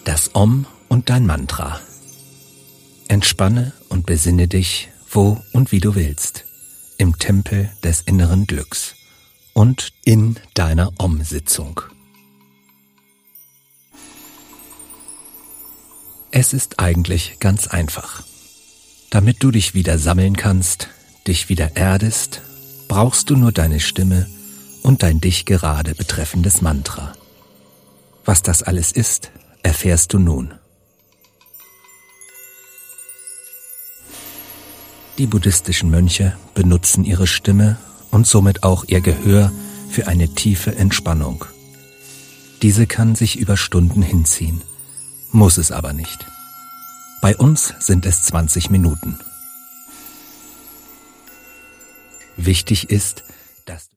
Das Om und dein Mantra. Entspanne und besinne dich, wo und wie du willst, im Tempel des inneren Glücks und in deiner Om-Sitzung. Es ist eigentlich ganz einfach. Damit du dich wieder sammeln kannst, dich wieder erdest, brauchst du nur deine Stimme und dein dich gerade betreffendes Mantra. Was das alles ist, erfährst du nun. Die buddhistischen Mönche benutzen ihre Stimme und somit auch ihr Gehör für eine tiefe Entspannung. Diese kann sich über Stunden hinziehen, muss es aber nicht. Bei uns sind es 20 Minuten. Wichtig ist, dass